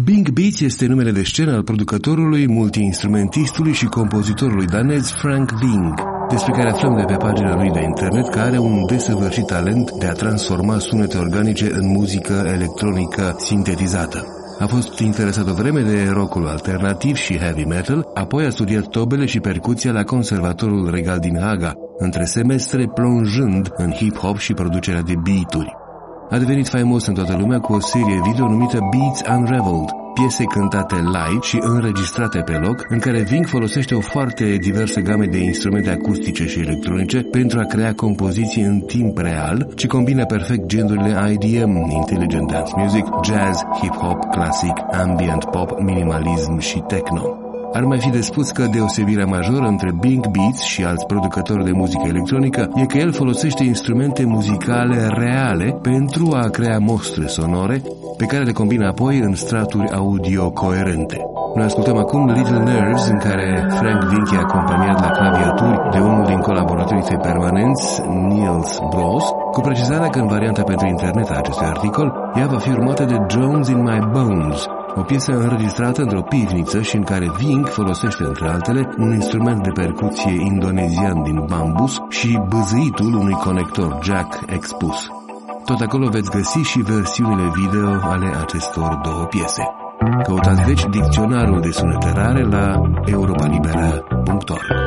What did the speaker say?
Bing Beats este numele de scenă al producătorului, multi-instrumentistului și compozitorului danez Frank Bing, despre care aflăm de pe pagina lui de internet, că are un desăvârșit talent de a transforma sunete organice în muzică electronică sintetizată. A fost interesat o vreme de rock-ul alternativ și heavy metal, apoi a studiat tobele și percuția la Conservatorul Regal din Haga, între semestre plonjând în hip-hop și producerea de beat-uri. A devenit faimos în toată lumea cu o serie video numită Beats Unraveled, piese cântate live și înregistrate pe loc, în care Bing folosește o foarte diversă gamă de instrumente acustice și electronice pentru a crea compoziții în timp real, ci combină perfect genurile IDM, Intelligent Dance Music, jazz, hip-hop, classic, ambient pop, minimalism și techno. Ar mai fi de spus că deosebirea majoră între Bing Beats și alți producători de muzică electronică e că el folosește instrumente muzicale reale pentru a crea mostre sonore pe care le combină apoi în straturi audio coerente. Noi ascultăm acum Little Nerves, în care Frank Bing e acompaniat la claviaturi de unul din colaboratorii săi permanenți, Niels Bros, cu precizarea că în varianta pentru internet a acestui articol, ea va fi urmată de Drones in My Bones, o piesă înregistrată într-o pivniță și în care Bing folosește, între altele, un instrument de percuție indonezian din bambus și bâzâitul unui conector jack expus. Tot acolo veți găsi și versiunile video ale acestor două piese. Căutați deci dicționarul de sunete rare la europalibera.org.